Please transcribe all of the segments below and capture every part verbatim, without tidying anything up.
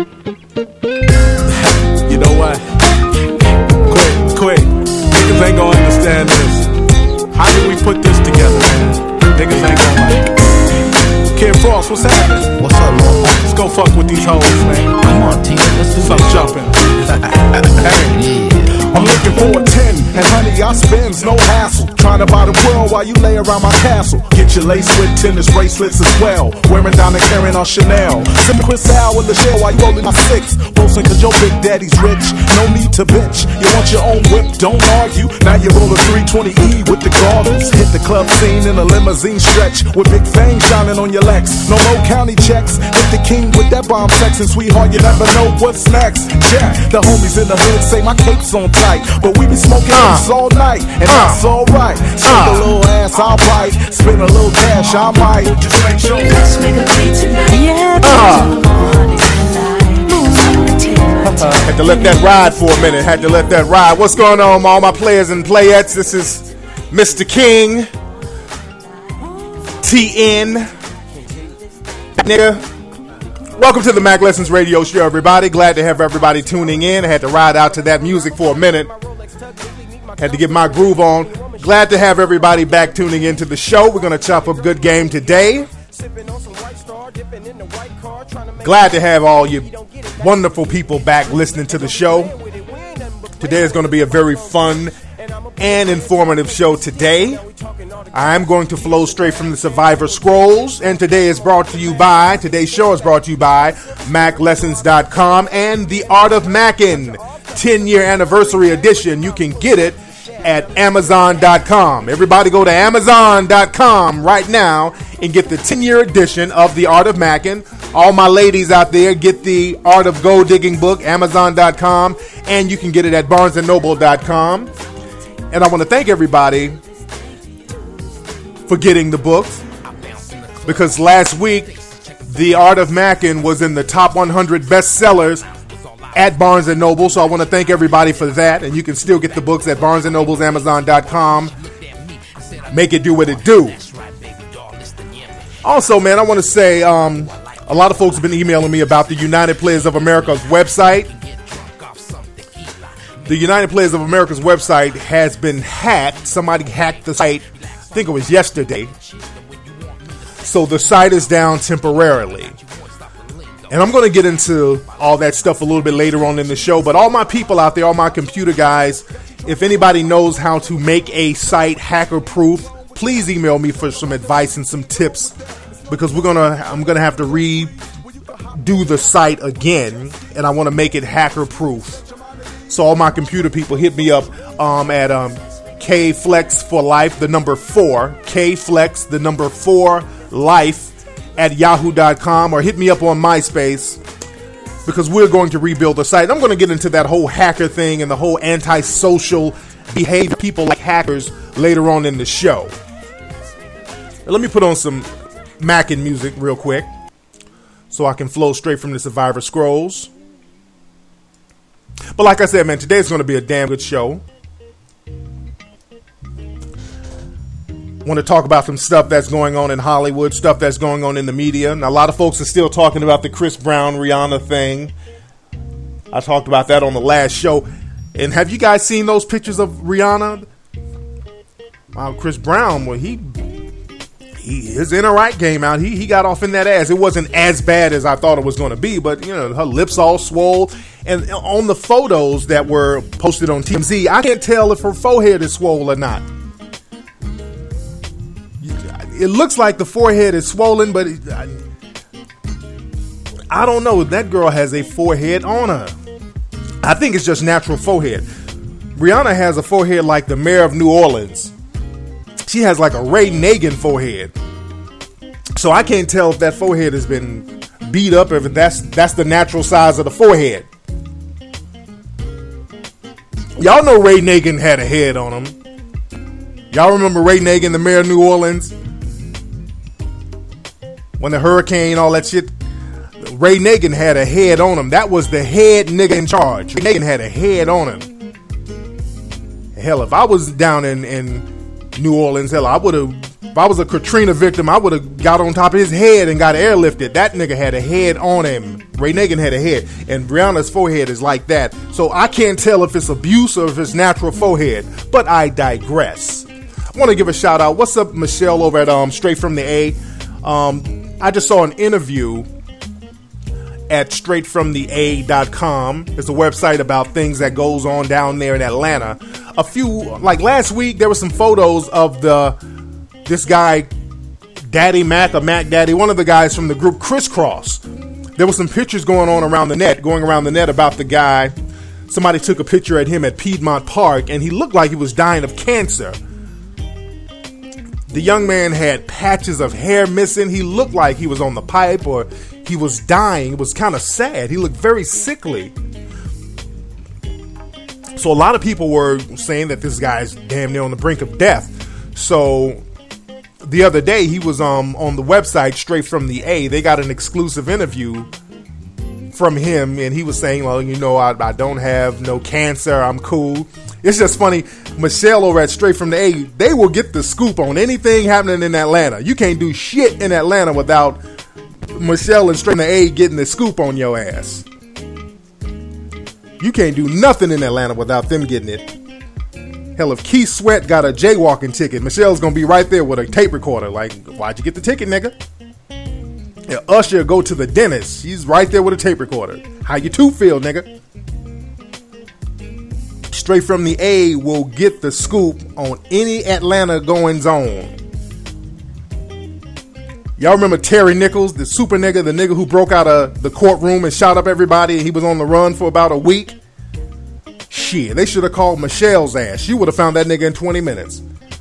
You know what? Quick, quick. Niggas ain't gonna understand this. How did we put this together, man? Niggas ain't gonna like it. Kid Frost, what's happening? What's up, man? Let's go fuck with these hoes, man. Come on, T. Let's do Some this. jumping. Hey. Yeah. I'm looking for a ten, and honey, I spends no hassle. Trying to buy the world while you lay around my castle. Get your lace with tennis bracelets as well. Wearing down and carrying on Chanel. Sipping Cristal with the shell while you rolling my six. Boasting cause your big daddy's rich. No need to bitch. You want your own whip, don't argue. Now you roll a three twenty E with the goggles. Hit the club scene in a limousine stretch. With big fangs shining on your legs. No more county checks. Hit the king with that bomb sex. And sweetheart, you never know what's next. Yeah, the homies in the hood say my cape's on tight. But we be smoking uh, all night. And uh, that's alright. Shake uh, a little ass, I'll bite. Spend a little cash, I might. Just make sure. Let's make a beat tonight. Yeah, uh. Had to let that ride for a minute. Had to let that ride. What's going on, all my players and playettes? This is Mister King. T N. Nigga. Welcome to the Mac Lessons Radio Show, everybody. Glad to have everybody tuning in. I had to ride out to that music for a minute. Had to get my groove on. Glad to have everybody back tuning into the show. We're going to chop up a good game today. Glad to have all you wonderful people back listening to the show. Today is going to be a very fun and informative show today. I'm going to flow straight from the Survivor Scrolls, and today is brought to you by, today's show is brought to you by Mac Lessons dot com and The Art of Mackin' ten-year anniversary edition. You can get it at Amazon dot com. Everybody go to Amazon dot com right now and get the ten-year edition of The Art of Mackin'. All my ladies out there, get the Art of Gold Digging book, Amazon dot com, and you can get it at Barnes and Noble dot com. And I want to thank everybody for getting the book, because last week The Art of Mackin' was in the top one hundred bestsellers at Barnes and Noble, so I want to thank everybody for that. And you can still get the books at Barnes and Noble's Amazon dot com. Make it do what it do. Also, man, I want to say um, a lot of folks have been emailing me about the United Players of America's website. The United Players of America's website has been hacked. Somebody hacked the site, I think it was yesterday. So the site is down temporarily. And I'm going to get into all that stuff a little bit later on in the show. But all my people out there, all my computer guys, if anybody knows how to make a site hacker-proof, please email me for some advice and some tips. Because we're gonna, I'm going to have to redo the site again. And I want to make it hacker-proof. So all my computer people, hit me up um, at um, K Flex for Life, the number four, K Flex, the number four, life at yahoo dot com, or hit me up on MySpace, because we're going to rebuild the site. I'm going to get into that whole hacker thing and the whole antisocial behavior, people like hackers, later on in the show. Now, let me put on some Mackin' music real quick so I can flow straight from the Survivor Scrolls. But like I said, man, today's going to be a damn good show. Want to talk about some stuff that's going on in Hollywood, stuff that's going on in the media. Now, a lot of folks are still talking about the Chris Brown, Rihanna thing. I talked about that on the last show. And have you guys seen those pictures of Rihanna? Wow, Chris Brown, well, he, he his inner right came out. He he got off in that ass. It wasn't as bad as I thought it was going to be, but, you know, her lips all swole. And on the photos that were posted on T M Z, I can't tell if her forehead is swole or not. It looks like the forehead is swollen, but it, I, I don't know. That girl has a forehead on her. I think it's just natural forehead. Rihanna has a forehead like the mayor of New Orleans. She has like a Ray Nagin forehead. So I can't tell if that forehead has been beat up, or if that's that's the natural size of the forehead. Y'all know Ray Nagin had a head on him. Y'all remember Ray Nagin, the mayor of New Orleans? When the hurricane, all that shit, Ray Nagin had a head on him. That was the head nigga in charge. Ray Nagin had a head on him. Hell, if I was down in, in New Orleans, hell, I would have If I was a Katrina victim, I would have got on top of his head and got airlifted. That nigga had a head on him. Ray Nagin had a head, and Breonna's forehead is like that. So I can't tell if it's abuse or if it's natural forehead. But I digress. I want to give a shout out. What's up, Michelle over at um Straight From the A? Um, I just saw an interview at straight from the a dot com. It's a website about things that goes on down there in Atlanta. A few, like last week, there were some photos of the this guy, Daddy Mac or Mac Daddy, one of the guys from the group Crisscross. There were some pictures going on around the net, going around the net about the guy. Somebody took a picture at him at Piedmont Park, and he looked like he was dying of cancer. The young man had patches of hair missing. He looked like he was on the pipe or he was dying. It was kind of sad. He looked very sickly. So a lot of people were saying that this guy's damn near on the brink of death. So the other day he was um, on the website Straight From the A. They got an exclusive interview from him, and he was saying, well, you know, I, I don't have no cancer. I'm cool. It's just funny. Michelle over at Straight From the A, they will get the scoop on anything happening in Atlanta. You can't do shit in Atlanta without Michelle and Straight From the A getting the scoop on your ass. You can't do nothing in Atlanta without them getting it. Hell, if Keith Sweat got a jaywalking ticket, Michelle's gonna be right there with a tape recorder. Like, why'd you get the ticket, nigga? Yeah, Usher go to the dentist. She's right there with a tape recorder. How you two feel, nigga? Straight From the A will get the scoop on any Atlanta goings on. Y'all remember Terry Nichols, the super nigga, the nigga who broke out of the courtroom and shot up everybody, and he was on the run for about a week? Shit, they should have called Michelle's ass. She would have found that nigga in twenty minutes.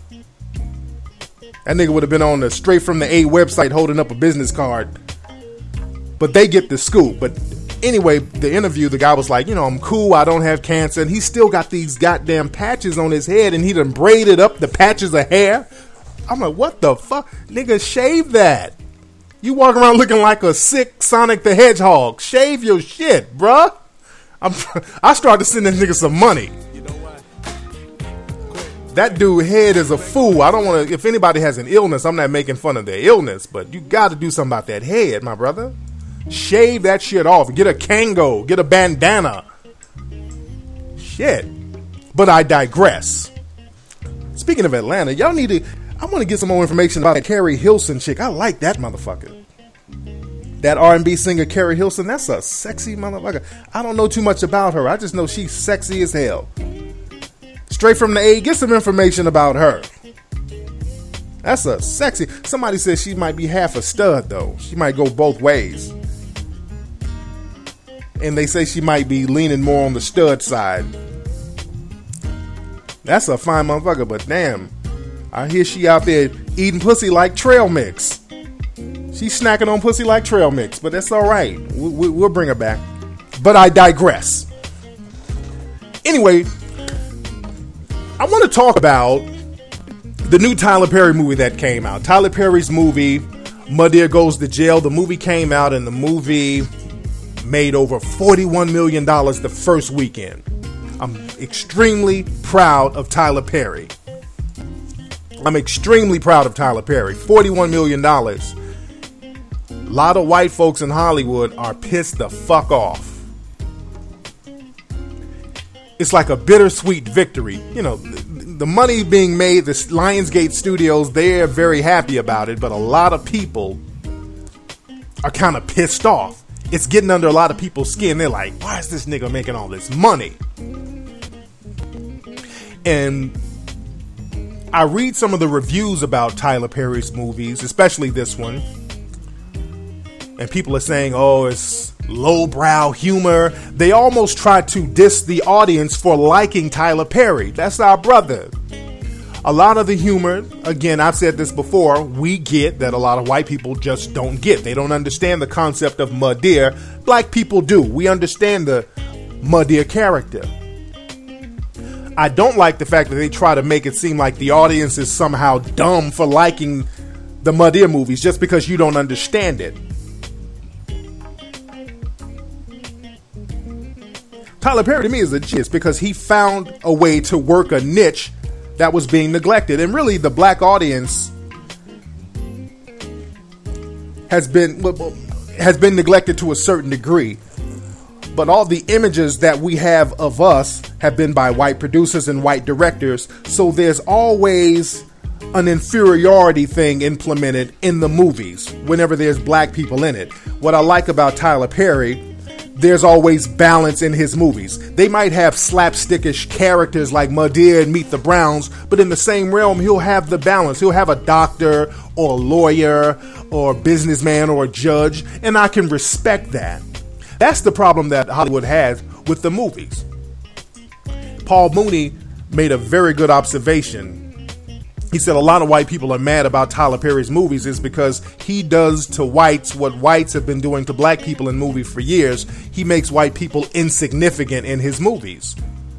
That nigga would have been on the Straight From the A website holding up a business card. But they get the scoop. But anyway, the interview, the guy was like, you know, I'm cool, I don't have cancer. And he still got these goddamn patches on his head, and he done braided up the patches of hair. I'm like, what the fuck? Nigga, shave that. You walk around looking like a sick Sonic the Hedgehog. Shave your shit, bruh. I'm, I started to send this nigga some money. That dude head is a fool. I don't want to, if anybody has an illness, I'm not making fun of their illness, but you got to do something about that head, my brother. Shave that shit off. Get a Kango. Get a bandana. Shit. But I digress. Speaking of Atlanta, y'all need to, I want to get some more information about that Carrie Hilson chick. I like that motherfucker. That R and B singer Carrie Hilson, that's a sexy motherfucker. I don't know too much about her. I just know she's sexy as hell. Straight From the A, get some information about her. That's a sexy. Somebody says she might be half a stud, though. She might go both ways. And they say she might be leaning more on the stud side. That's a fine motherfucker, but damn. I hear she out there eating pussy like trail mix. She's snacking on pussy like trail mix, but that's all right. We, we, we'll bring her back. But I digress. Anyway, I want to talk about the new Tyler Perry movie that came out. Tyler Perry's movie, Madea Goes to Jail. The movie came out and the movie made over forty-one million dollars the first weekend. I'm extremely proud of Tyler Perry. I'm extremely proud of Tyler Perry. forty-one million dollars. A lot of white folks in Hollywood are pissed the fuck off. It's like a bittersweet victory. You know, the money being made, the Lionsgate Studios, they're very happy about it, but a lot of people are kind of pissed off. It's getting under a lot of people's skin. They're like, why is this nigga making all this money? And I read some of the reviews about Tyler Perry's movies, especially this one. And people are saying, oh, it's lowbrow humor. They almost try to diss the audience for liking Tyler Perry. That's our brother. A lot of the humor, again, I've said this before, we get that a lot of white people just don't get. They don't understand the concept of Madea. Black people do. We understand the Madea character. I don't like the fact that they try to make it seem like the audience is somehow dumb for liking the Madea movies just because you don't understand it. Tyler Perry to me is a genius because he found a way to work a niche that was being neglected. And really the black audience has been has been neglected to a certain degree. But all the images that we have of us have been by white producers and white directors. So there's always an inferiority thing implemented in the movies whenever there's black people in it. What I like about Tyler Perry, there's always balance in his movies. They might have slapstickish characters like Madea and Meet the Browns, but in the same realm, he'll have the balance. He'll have a doctor or a lawyer or a businessman or a judge, and I can respect that. That's the problem that Hollywood has with the movies. Paul Mooney made a very good observation. He said a lot of white people are mad about Tyler Perry's movies is because he does to whites what whites have been doing to black people in movies for years. He makes white people insignificant in his movies.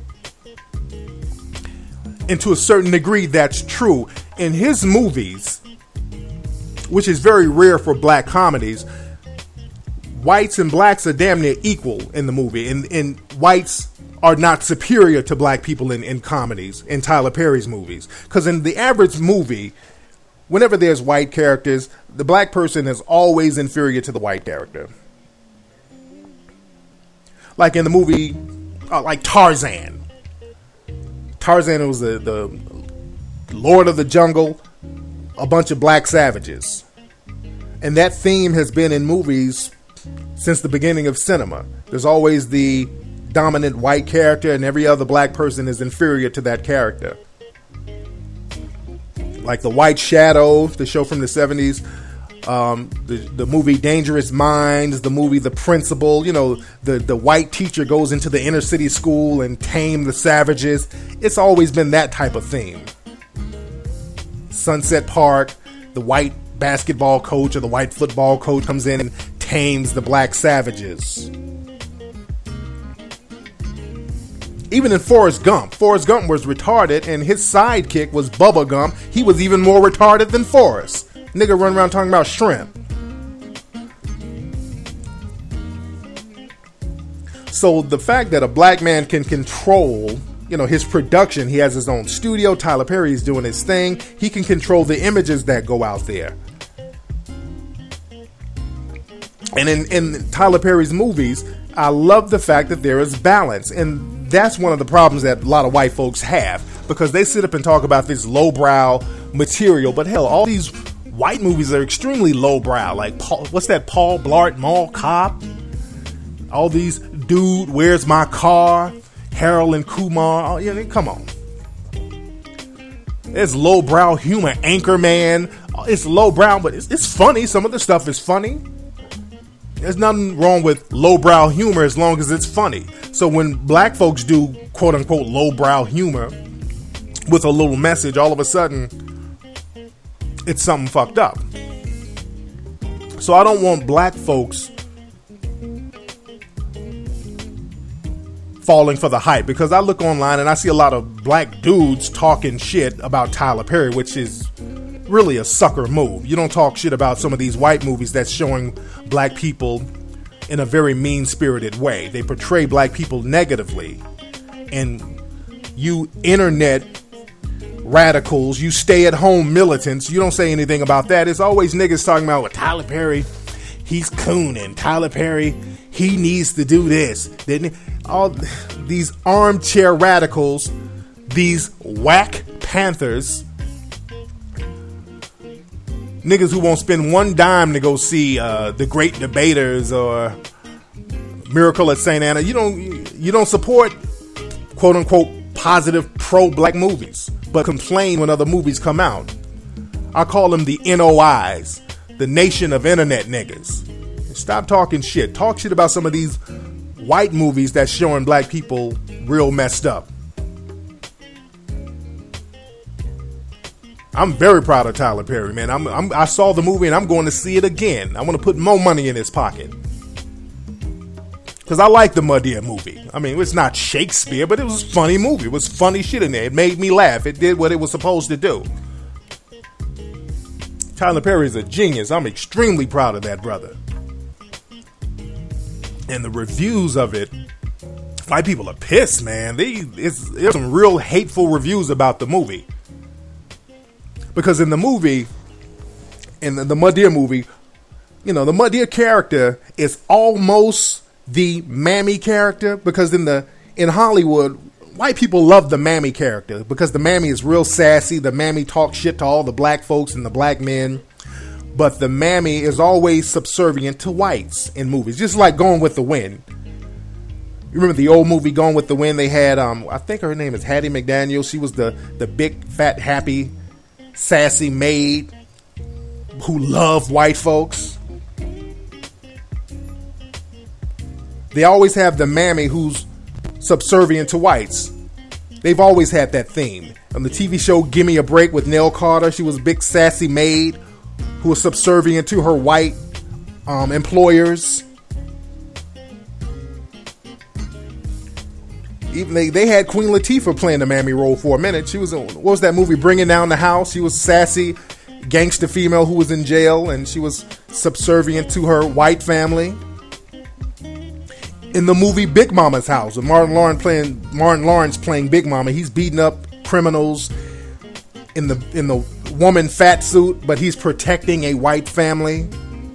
And to a certain degree, that's true. In his movies, which is very rare for black comedies, whites and blacks are damn near equal in the movie, and, and whites are not superior to black people in, in comedies, in Tyler Perry's movies. Because in the average movie, whenever there's white characters, the black person is always inferior to the white character. Like in the movie, uh, like Tarzan. Tarzan was the, the Lord of the Jungle, a bunch of black savages. And that theme has been in movies since the beginning of cinema. There's always the dominant white character, and every other black person is inferior to that character. Like The White Shadow, the show from the seventies, um, the, the movie Dangerous Minds, the movie The Principal. You know, the, the white teacher goes into the inner city school and tame the savages. It's always been that type of theme. Sunset Park, the white basketball coach or the white football coach comes in and tames the black savages. Even in Forrest Gump, Forrest Gump was retarded and his sidekick was Bubba Gump. He was even more retarded than Forrest. Nigga run around talking about shrimp. So the fact that a black man can control, you know, his production, he has his own studio, Tyler Perry is doing his thing, he can control the images that go out there. And in, in Tyler Perry's movies, I love the fact that there is balance. And that's one of the problems that a lot of white folks have, because they sit up and talk about this lowbrow material. But hell, all these white movies are extremely lowbrow. Like, Paul, what's that Paul Blart Mall Cop? All these Dude, Where's My Car? Harold and Kumar. Oh, yeah, come on. There's lowbrow humor. Anchorman. It's lowbrow, but it's, it's funny. Some of the stuff is funny. There's nothing wrong with lowbrow humor as long as it's funny. So when black folks do quote unquote lowbrow humor with a little message, all of a sudden it's something fucked up. So I don't want black folks falling for the hype, because I look online and I see a lot of black dudes talking shit about Tyler Perry, which is really a sucker move. You don't talk shit about some of these white movies that's showing black people in a very mean-spirited way. They portray black people negatively. And you internet radicals, you stay-at-home militants, you don't say anything about that. It's always niggas talking about, well, Tyler Perry, he's cooning. Tyler Perry, he needs to do this. Didn't he? All these armchair radicals, these whack Panthers, niggas who won't spend one dime to go see uh, The Great Debaters or Miracle at Saint Anna. You don't you don't support quote unquote positive pro-black movies, but complain when other movies come out. I call them the N O Is, the Nation of Internet Niggas. Stop talking shit. Talk shit about some of these white movies that's showing black people real messed up. I'm very proud of Tyler Perry, man. I'm, I'm, I saw the movie and I'm going to see it again. I want to put more money in his pocket. Because I like the Madea movie. I mean, it's not Shakespeare, but it was a funny movie. It was funny shit in there. It made me laugh. It did what it was supposed to do. Tyler Perry is a genius. I'm extremely proud of that brother. And the reviews of it, white people are pissed, man. They, it's, there's some real hateful reviews about the movie. Because in the movie, in the, the Madea movie, you know, the Madea character is almost the Mammy character, because in the in Hollywood, white people love the Mammy character because the Mammy is real sassy. The Mammy talks shit to all the black folks and the black men. But the Mammy is always subservient to whites in movies, just like Gone with the Wind. You remember the old movie Gone with the Wind? They had, um, I think her name is Hattie McDaniel. She was the, the big, fat, happy, sassy maid who loved white folks. They always have the Mammy who's subservient to whites. They've always had that theme. On the T V show Gimme a Break with Nell Carter, she was a big, sassy maid who was subservient to her white um, employers. Even they, they had Queen Latifah playing the Mammy role for a minute. She was in, what was that movie, Bringing Down the House? She was sassy gangster female who was in jail, and she was subservient to her white family. In the movie Big Mama's House, with Martin Lawrence playing Martin Lawrence playing Big Mama, he's beating up criminals in the in the woman fat suit, but he's protecting a white family.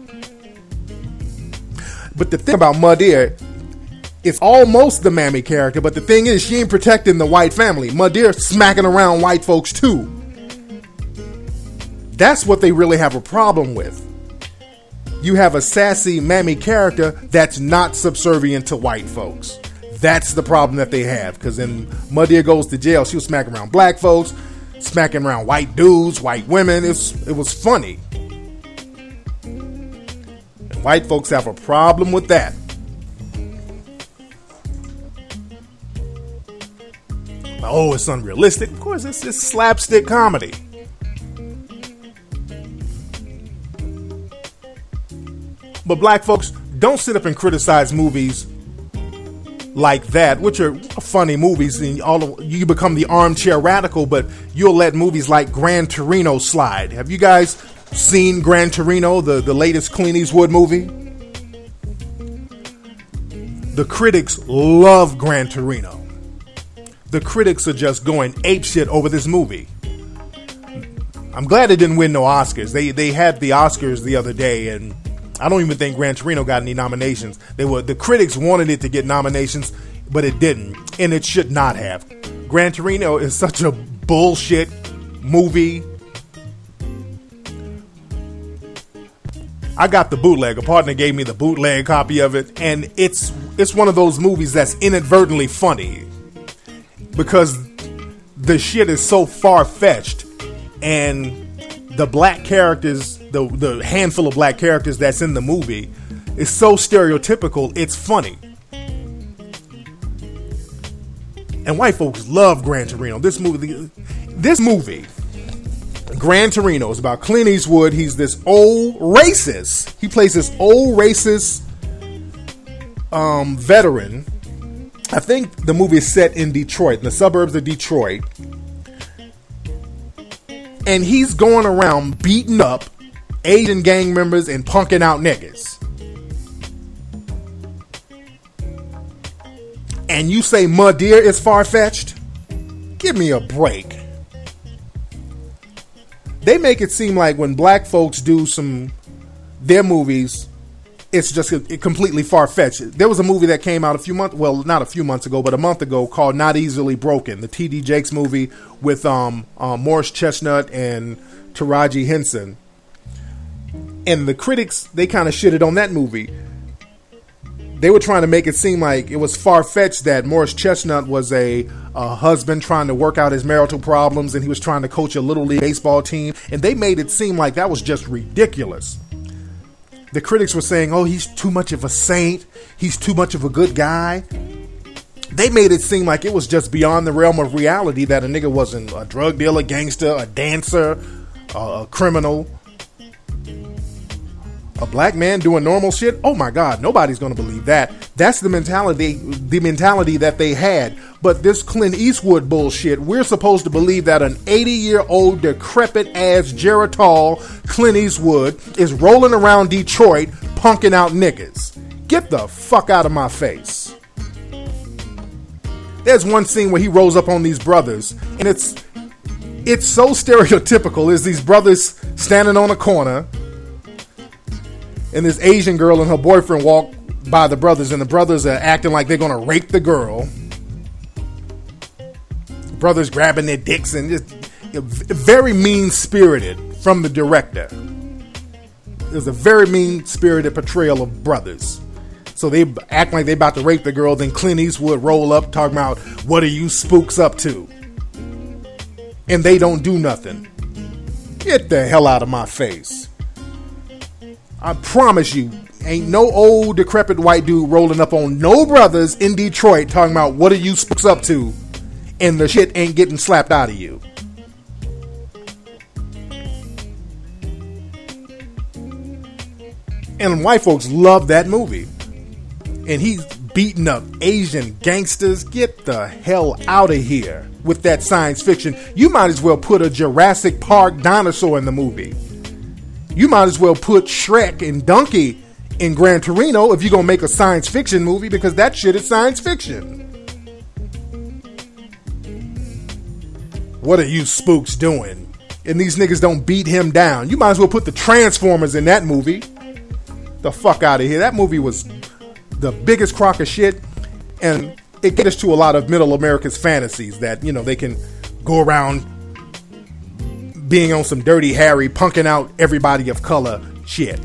But the thing about Madea, it's almost the Mammy character, but the thing is, she ain't protecting the white family. Madea smacking around white folks too. That's what they really have a problem with. You have a sassy Mammy character that's not subservient to white folks. That's the problem that they have, because in Madea Goes to Jail, she was smacking around black folks, smacking around white dudes, white women. It's, it was funny. And white folks have a problem with that. Oh, it's unrealistic. Of course, it's just slapstick comedy. But black folks, don't sit up and criticize movies like that, which are funny movies, and all of, you become the armchair radical, but you'll let movies like Gran Torino slide. Have you guys seen Gran Torino, the, the latest Clint Eastwood movie? The critics love Gran Torino. The critics are just going apeshit over this movie. I'm glad it didn't win no Oscars. They they had the Oscars the other day, and I don't even think Gran Torino got any nominations. They were the critics wanted it to get nominations, but it didn't, and it should not have. Gran Torino is such a bullshit movie. I got the bootleg. A partner gave me the bootleg copy of it, and it's it's one of those movies that's inadvertently funny because the shit is so far-fetched, and the black characters, the the handful of black characters that's in the movie, is so stereotypical, it's funny. And white folks love Gran Torino. This movie, this movie, Gran Torino, is about Clint Eastwood. He's this old racist. He plays this old racist um, veteran. I think the movie is set in Detroit, in the suburbs of Detroit. And he's going around beating up Asian gang members and punking out niggas. And you say Madea is far-fetched? Give me a break. They make it seem like when black folks do some their movies, it's just completely far-fetched. There was a movie that came out a few months, well, not a few months ago, but a month ago, called Not Easily Broken, the T D Jakes movie with um, um, Morris Chestnut and Taraji Henson. And the critics, they kind of shitted on that movie. They were trying to make it seem like it was far-fetched that Morris Chestnut was a, a husband trying to work out his marital problems, and he was trying to coach a little league baseball team, and they made it seem like that was just ridiculous. The critics were saying, oh, he's too much of a saint, he's too much of a good guy. They made it seem like it was just beyond the realm of reality that a nigga wasn't a drug dealer, gangster, a dancer, a criminal. A black man doing normal shit? Oh my God, nobody's gonna believe that. That's the mentality, the mentality that they had. But this Clint Eastwood bullshit, we're supposed to believe that an eighty-year-old decrepit ass Geritol Clint Eastwood is rolling around Detroit punking out niggas. Get the fuck out of my face. There's one scene where he rolls up on these brothers, and it's it's so stereotypical. Is these brothers standing on a corner, And this Asian girl and her boyfriend walk by the brothers, and the brothers are acting like they're going to rape the girl. The brothers grabbing their dicks and just you know, very mean-spirited from the director. It was a very mean-spirited portrayal of brothers. So they act like they about to rape the girl. Then Clint Eastwood roll up talking about, what are you spooks up to? And they don't do nothing. Get the hell out of my face. I promise you, ain't no old decrepit white dude rolling up on no brothers in Detroit talking about, what are you spooks up to? And the shit ain't getting slapped out of you. And white folks love that movie. And he's beating up Asian gangsters. Get the hell out of here with that science fiction. You might as well put a Jurassic Park dinosaur in the movie. You might as well put Shrek and Donkey in Gran Torino if you're going to make a science fiction movie, because that shit is science fiction. What are you spooks doing? And these niggas don't beat him down. You might as well put the Transformers in that movie. The fuck out of here. That movie was the biggest crock of shit, and it caters to a lot of middle America's fantasies that, you know, they can go around being on some Dirty Harry, punking out everybody of color shit.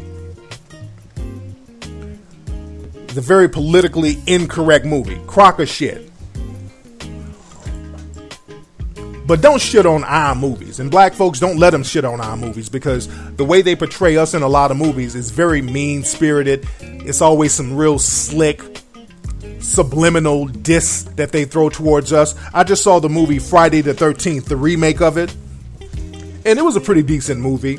It's a very politically incorrect movie. Crock of shit. But don't shit on our movies. And black folks, don't let them shit on our movies, because the way they portray us in a lot of movies is very mean-spirited. It's always some real slick, subliminal diss that they throw towards us. I just saw the movie Friday the thirteenth, the remake of it. And it was a pretty decent movie.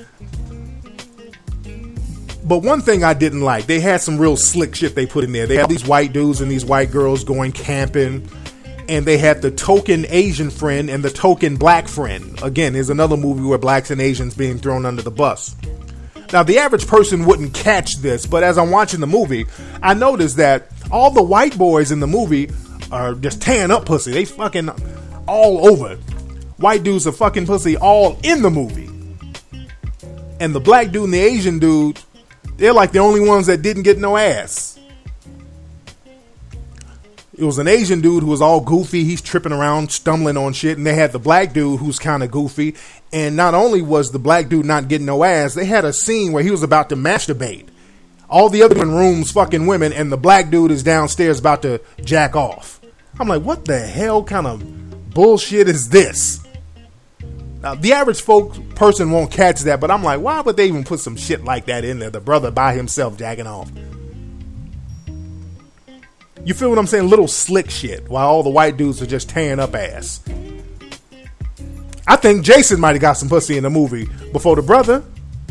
But one thing I didn't like, they had some real slick shit they put in there. They had these white dudes and these white girls going camping. And they had the token Asian friend and the token black friend. Again, there's another movie where blacks and Asians being thrown under the bus. Now, the average person wouldn't catch this, but as I'm watching the movie, I noticed that all the white boys in the movie are just tearing up pussy. They fucking all over. White dudes are fucking pussy all in the movie. And the black dude and the Asian dude, they're like the only ones that didn't get no ass. It was an Asian dude who was all goofy. He's tripping around, stumbling on shit. And they had the black dude who's kind of goofy. And not only was the black dude not getting no ass, they had a scene where he was about to masturbate. All the other rooms fucking women, and the black dude is downstairs about to jack off. I'm like, what the hell kind of bullshit is this? Now, the average folk person won't catch that, but I'm like, why would they even put some shit like that in there? The brother by himself jacking off. You feel what I'm saying? Little slick shit, while all the white dudes are just tearing up ass. I think Jason might have got some pussy in the movie before the brother.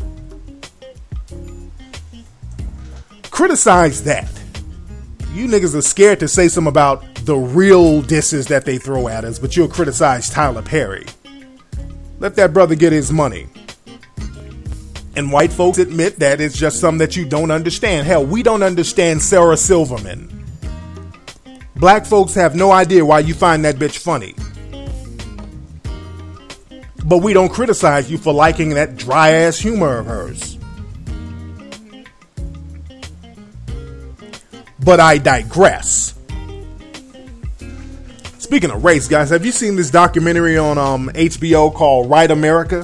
Criticize that. You niggas are scared to say something about the real disses that they throw at us, but you'll criticize Tyler Perry. Let that brother get his money. And white folks admit that it's just something that you don't understand. Hell, we don't understand Sarah Silverman. Black folks have no idea why you find that bitch funny. But we don't criticize you for liking that dry ass humor of hers. But I digress. Speaking of race, guys, have you seen this documentary on um, H B O called Right America?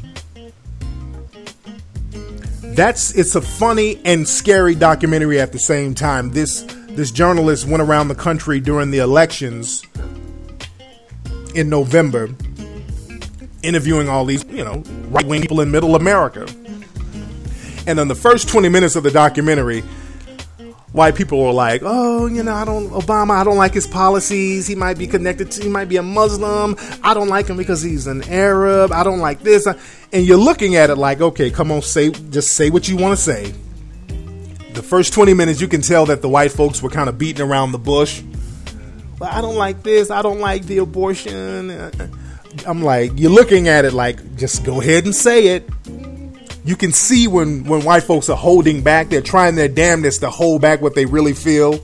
That's it's a funny and scary documentary at the same time. This This journalist went around the country during the elections in November, interviewing all these, you know, right-wing people in middle America. And in the first twenty minutes of the documentary, white people were like, oh, you know, I don't, Obama, I don't like his policies. He might be connected to, he might be a Muslim. I don't like him because he's an Arab. I don't like this. And you're looking at it like, okay, come on, say, just say what you want to say. The first twenty minutes, you can tell that the white folks were kind of beating around the bush. Well, I don't like this. I don't like the abortion. I'm like, you're looking at it like, just go ahead and say it. You can see when, when white folks are holding back. They're trying their damnedest to hold back what they really feel.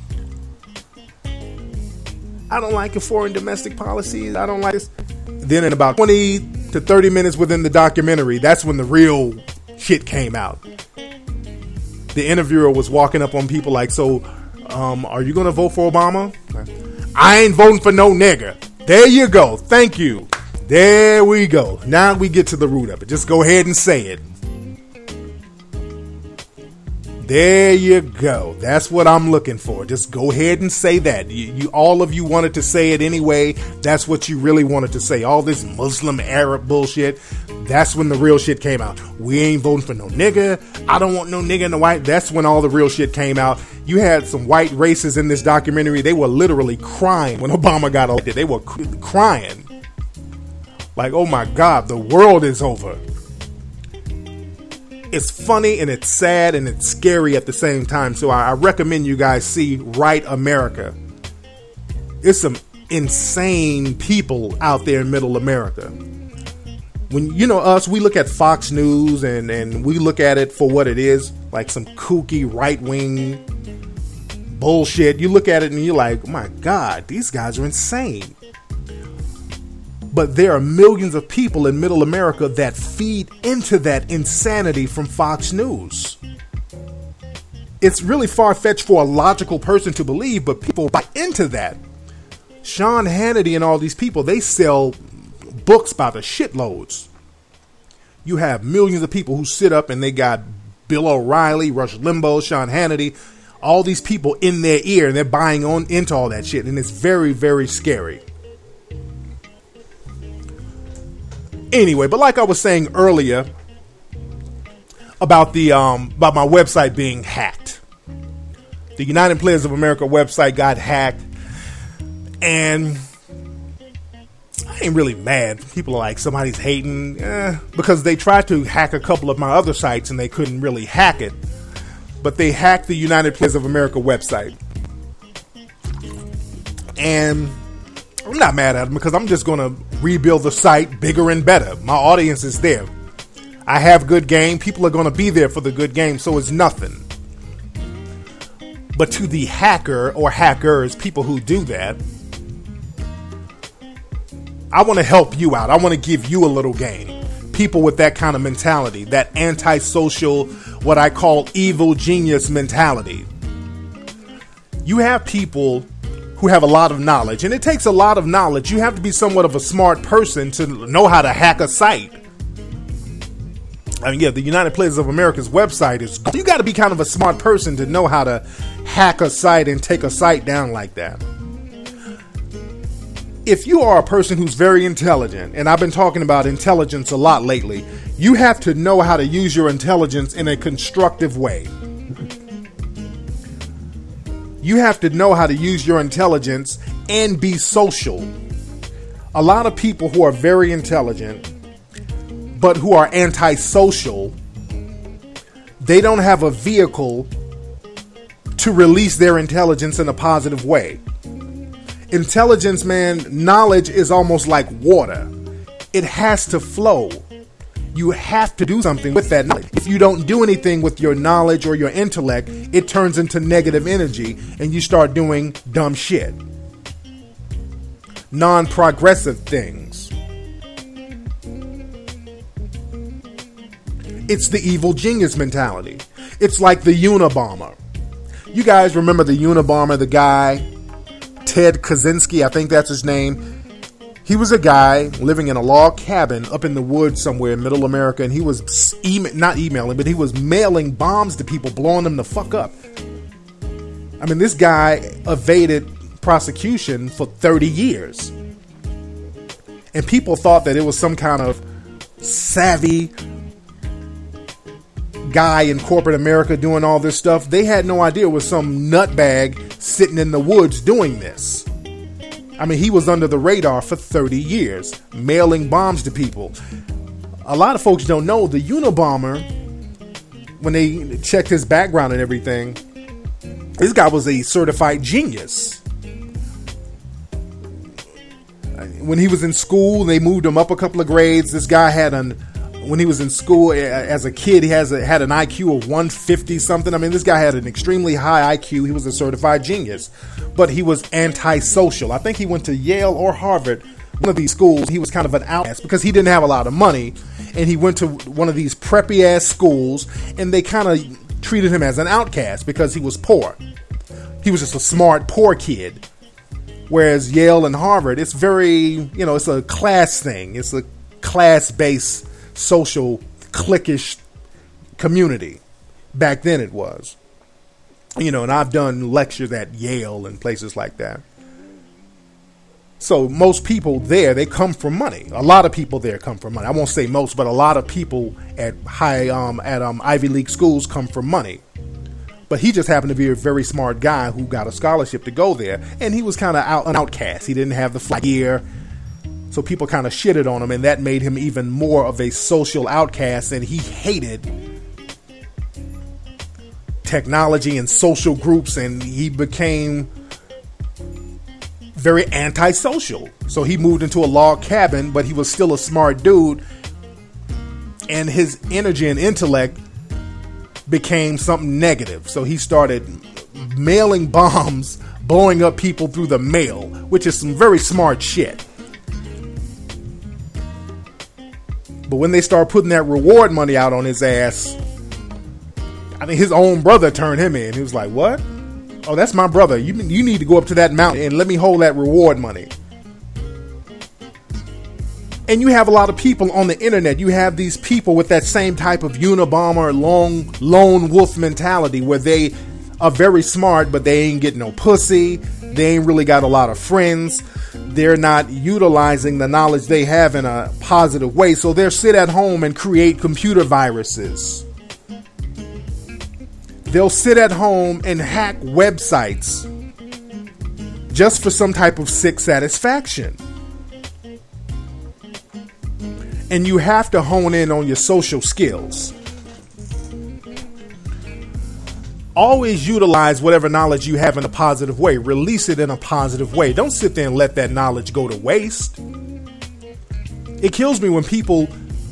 I don't like your foreign domestic policies. I don't like this. Then in about twenty to thirty minutes within the documentary, that's when the real shit came out. the interviewer was walking up on people like, so, um, are you going to vote for Obama? I ain't voting for no nigger. There you go. Thank you. There we go. Now we get to the root of it. Just go ahead and say it. There you go. That's what I'm looking for. Just go ahead and say that. You, you, all of you wanted to say it anyway. That's what you really wanted to say. All this Muslim Arab bullshit. That's when the real shit came out. We ain't voting for no nigga. I don't want no nigga in the white. That's when all the real shit came out. You had some white racists in this documentary. They were literally crying when Obama got elected. They were crying. Like, oh my God, the world is over. It's funny and it's sad and it's scary at the same time. So I, I recommend you guys see Right America. It's some insane people out there in middle America. When, you know, us, we look at Fox News and, and we look at it for what it is, like some kooky right-wing bullshit. You look at it and you're like, oh my God, these guys are insane. But there are millions of people in middle America that feed into that insanity from Fox News. It's really far-fetched for a logical person to believe, but people buy into that. Sean Hannity and all these people, they sell books by the shitloads. You have millions of people who sit up and they got Bill O'Reilly, Rush Limbaugh, Sean Hannity, all these people in their ear, and they're buying on into all that shit, and it's very, very scary. Anyway, but like I was saying earlier about the um, about my website being hacked, the United Players of America website got hacked, and I ain't really mad. People are like, somebody's hating, eh, because they tried to hack a couple of my other sites and they couldn't really hack it, but they hacked the United Players of America website, and I'm not mad at them because I'm just going to rebuild the site bigger and better. My audience is there. I have good game. People are going to be there for the good game, so it's nothing. But to the hacker or hackers, people who do that, I want to help you out. I want to give you a little game. People with that kind of mentality, that antisocial, what I call evil genius mentality. You have people who have a lot of knowledge, and it takes a lot of knowledge. You have to be somewhat of a smart person to know how to hack a site. I mean, yeah, the United Players of America's website is, you got to be kind of a smart person to know how to hack a site and take a site down like that. If you are a person who's very intelligent, and I've been talking about intelligence a lot lately, you have to know how to use your intelligence in a constructive way. You have to know how to use your intelligence and be social. A lot of people who are very intelligent, but who are antisocial, they don't have a vehicle to release their intelligence in a positive way. Intelligence, man, knowledge is almost like water. It has to flow. You have to do something with that knowledge. If you don't do anything with your knowledge or your intellect, it turns into negative energy and you start doing dumb shit. Non-progressive things. It's the evil genius mentality. It's like the Unabomber. You guys remember the Unabomber, the guy, Ted Kaczynski, I think that's his name. He was a guy living in a log cabin up in the woods somewhere in middle America, and he was e- not emailing, but he was mailing bombs to people, blowing them the fuck up. I mean, this guy evaded prosecution for thirty years. And people thought that it was some kind of savvy guy in corporate America doing all this stuff. They had no idea it was some nutbag sitting in the woods doing this. I mean, he was under the radar for thirty years, mailing bombs to people. A lot of folks don't know the Unabomber, when they checked his background and everything, this guy was a certified genius. When he was in school, they moved him up a couple of grades. This guy had an, when he was in school as a kid, he has a, had an I Q of one fifty something. I mean, this guy had an extremely high I Q. He was a certified genius, but he was antisocial. I think he went to Yale or Harvard, one of these schools. He was kind of an outcast because he didn't have a lot of money, and he went to one of these preppy ass schools, and they kind of treated him as an outcast because he was poor. He was just a smart, poor kid. Whereas Yale and Harvard, it's very, you know, it's a class thing. It's a class-based, social, cliquish community. Back then it was. You know, and I've done lectures at Yale and places like that. So most people there, they come from money. A lot of people there come from money. I won't say most, but a lot of people at high, um, at um, Ivy League schools come from money. But he just happened to be a very smart guy who got a scholarship to go there. And he was kind of out, an outcast. He didn't have the fly gear. So people kind of shitted on him. And that made him even more of a social outcast. And he hated technology and social groups. And he became very antisocial. So he moved into a log cabin. But he was still a smart dude. And his energy and intellect became something negative. So he started mailing bombs, blowing up people through the mail, which is some very smart shit. But when they start putting that reward money out on his ass, I think his own brother turned him in. He was like, what? Oh, that's my brother. You, you need to go up to that mountain and let me hold that reward money. And you have a lot of people on the internet. You have these people with that same type of Unabomber, long, lone wolf mentality where they are very smart, but they ain't getting no pussy. They ain't really got a lot of friends. They're not utilizing the knowledge they have in a positive way. So they'll sit at home and create computer viruses. They'll sit at home and hack websites just for some type of sick satisfaction. And you have to hone in on your social skills. Always utilize whatever knowledge you have in a positive way. Release it in a positive way. Don't sit there and let that knowledge go to waste. It kills me when people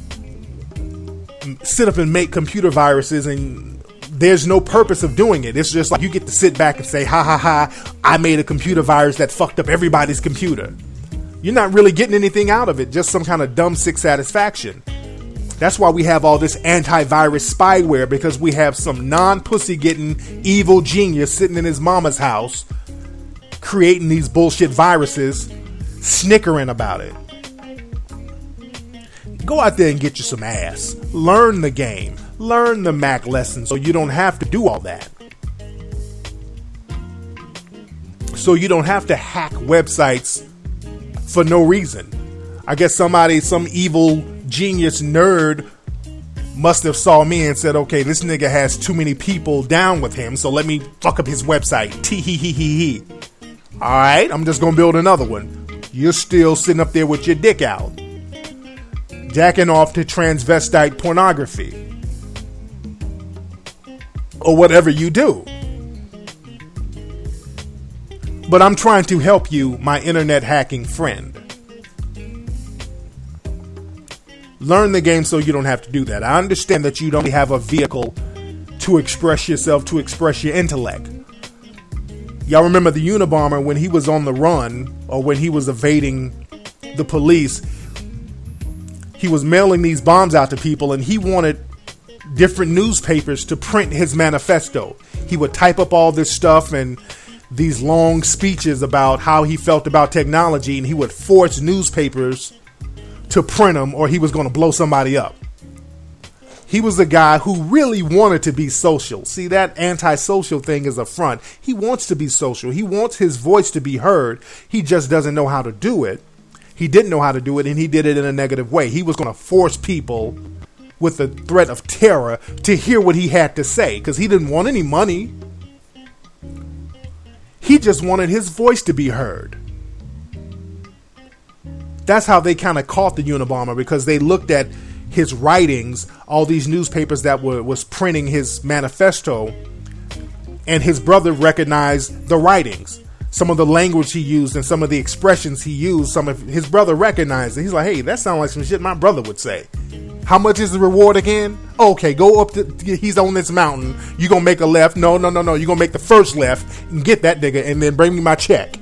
sit up and make computer viruses and there's no purpose of doing it. It's just like you get to sit back and say, ha ha ha, I made a computer virus that fucked up everybody's computer. You're not really getting anything out of it, just some kind of dumb, sick satisfaction. That's why we have all this antivirus spyware, because we have some non-pussy getting evil genius sitting in his mama's house creating these bullshit viruses, snickering about it. Go out there and get you some ass. Learn the game. Learn the Mac lessons so you don't have to do all that. So you don't have to hack websites for no reason. I guess somebody, some evil genius nerd must have saw me and said, okay, this nigga has too many people down with him, so let me fuck up his website. Tee hee hee hee hee. Alright, I'm just gonna build another one. You're still sitting up there with your dick out, jacking off to transvestite pornography. Or whatever you do. But I'm trying to help you, my internet hacking friend. Learn the game so you don't have to do that. I understand that you don't have a vehicle to express yourself, to express your intellect. Y'all remember the Unabomber when he was on the run, or when he was evading the police, he was mailing these bombs out to people, and he wanted different newspapers to print his manifesto. He would type up all this stuff and these long speeches about how he felt about technology, and he would force newspapers to print them, or he was going to blow somebody up. He was a guy who really wanted to be social. See, that antisocial thing is a front. He wants to be social. He wants his voice to be heard. He just doesn't know how to do it. He didn't know how to do it, and he did it in a negative way. He was going to force people with the threat of terror to hear what he had to say, because he didn't want any money. He just wanted his voice to be heard. That's how they kind of caught the Unabomber, because they looked at his writings, all these newspapers that were was printing his manifesto, and his brother recognized the writings, some of the language he used and some of the expressions he used. Some of his brother recognized it. He's like, hey, that sounds like some shit my brother would say. How much is the reward again? Okay, go up to, he's on this mountain. You gonna make a left? No, no, no, no. You gonna make the first left and get that nigga and then bring me my check.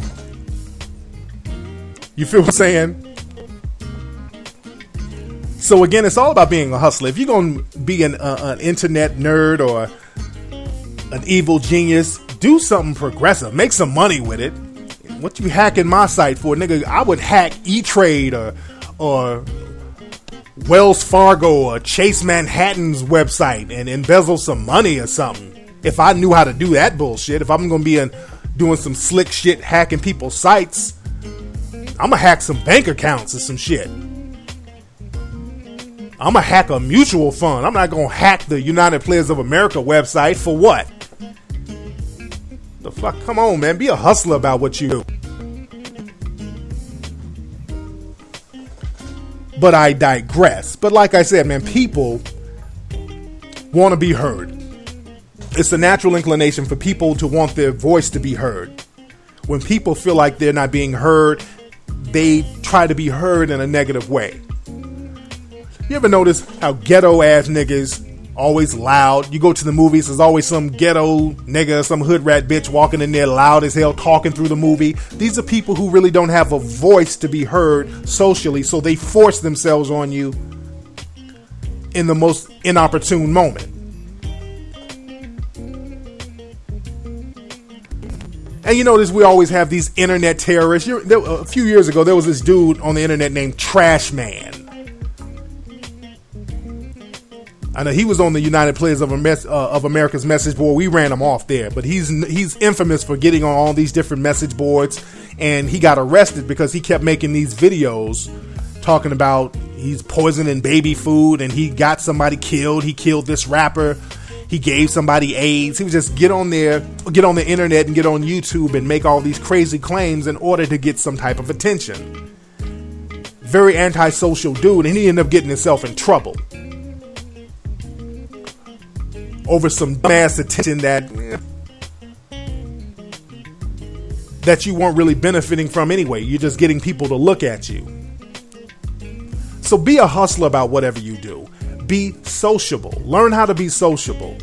You feel what I'm saying? So again, it's all about being a hustler. If you're going to be an, uh, an internet nerd or an evil genius, do something progressive. Make some money with it. What you hacking my site for, nigga? I would hack E-Trade or or Wells Fargo or Chase Manhattan's website and embezzle some money or something. If I knew how to do that bullshit, if I'm going to be in, doing some slick shit hacking people's sites, I'm going to hack some bank accounts or some shit. I'm going to hack a mutual fund. I'm not going to hack the United Players of America website for what? The fuck? Come on, man. Be a hustler about what you do. But I digress. But like I said, man, people want to be heard. It's a natural inclination for people to want their voice to be heard. When people feel like they're not being heard, they try to be heard in a negative way. You ever notice how ghetto ass niggas always loud? You go to the movies, there's always some ghetto nigga, some hood rat bitch walking in there loud as hell talking through the movie. These are people who really don't have a voice to be heard socially, so they force themselves on you in the most inopportune moment. And you notice we always have these internet terrorists. You're, there, a few years ago, there was this dude on the internet named Trash Man. I know he was on the United Players of, uh, of America's message board. We ran him off there, but he's he's infamous for getting on all these different message boards, and he got arrested because he kept making these videos talking about he's poisoning baby food, and he got somebody killed. He killed this rapper. He gave somebody AIDS. He would just get on there, get on the internet and get on YouTube and make all these crazy claims in order to get some type of attention. Very antisocial dude, and he ended up getting himself in trouble over some dumbass attention that that you weren't really benefiting from anyway. You're just getting people to look at you. So be a hustler about whatever you do. Be sociable. Learn how to be sociable.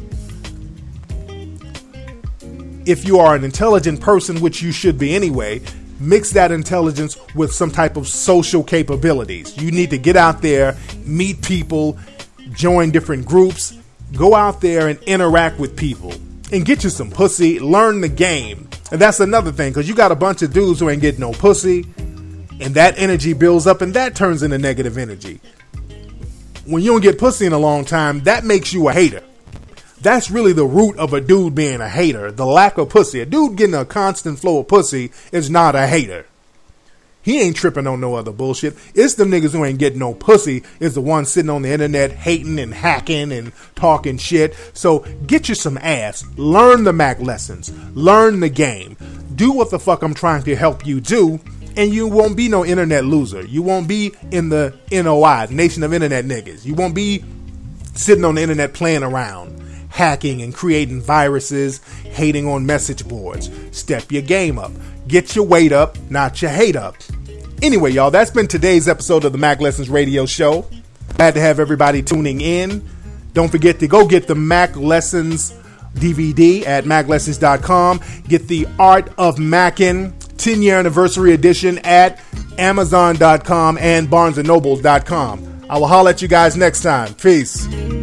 If you are an intelligent person, which you should be anyway, mix that intelligence with some type of social capabilities. You need to get out there, meet people, join different groups, go out there and interact with people and get you some pussy. Learn the game. And that's another thing, because you got a bunch of dudes who ain't getting no pussy, and that energy builds up and that turns into negative energy. When you don't get pussy in a long time, that makes you a hater. That's really the root of a dude being a hater, the lack of pussy. A dude getting a constant flow of pussy is not a hater. He ain't tripping on no other bullshit. It's them niggas who ain't getting no pussy is the ones sitting on the internet hating and hacking and talking shit. So get you some ass. Learn the Mac lessons. Learn the game. Do what the fuck I'm trying to help you do, and you won't be no internet loser. You won't be in the N O I, Nation of Internet Niggas. You won't be sitting on the internet playing around, hacking and creating viruses, hating on message boards. Step your game up. Get your weight up, not your hate up. Anyway, y'all, that's been today's episode of the Mac Lessons Radio Show. Glad to have everybody tuning in. Don't forget to go get the Mac Lessons D V D at mac lessons dot com. Get the Art of Mackin' ten year anniversary edition at amazon dot com and barnes and nobles dot com. I will holler at you guys next time. Peace.